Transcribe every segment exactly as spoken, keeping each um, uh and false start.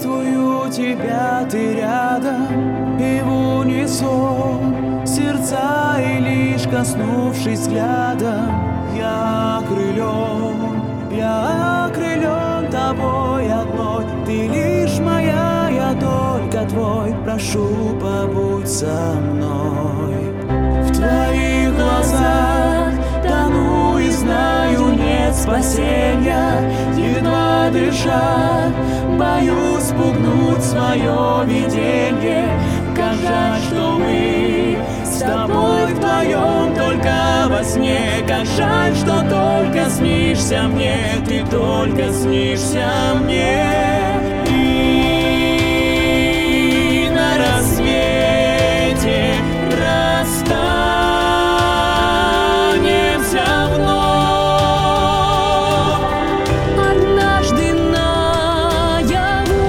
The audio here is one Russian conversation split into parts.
чувствую тебя, ты рядом, и в унисон сердца, и лишь коснувшись взглядом, я окрылен, я окрылен тобой одной. Ты лишь моя, я только твой, прошу, побудь со мной. В твоих глазах тону и знаю, нет спасения. Едва дыша, боюсь спугнуть свое видение. Как жаль, что мы с тобой вдвоем только во сне. Как жаль, что только снишься мне, ты только снишься мне. И на рассвете расстанемся вновь. Однажды наяву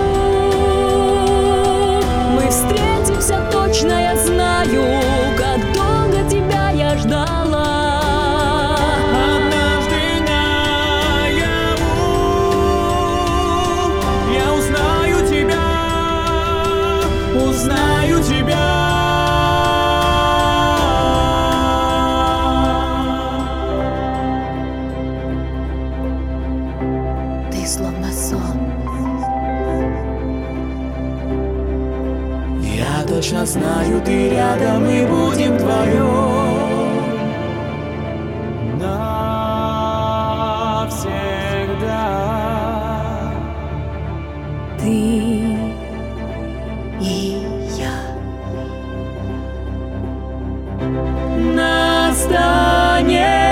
мы встретимся точно, я знаю, как долго тебя я ждала. Однажды наяву я узнаю тебя, узнаю тебя. Ты словно сон. Я точно знаю, ты рядом, мы будем вдвоем навсегда. Ты и я. Настанет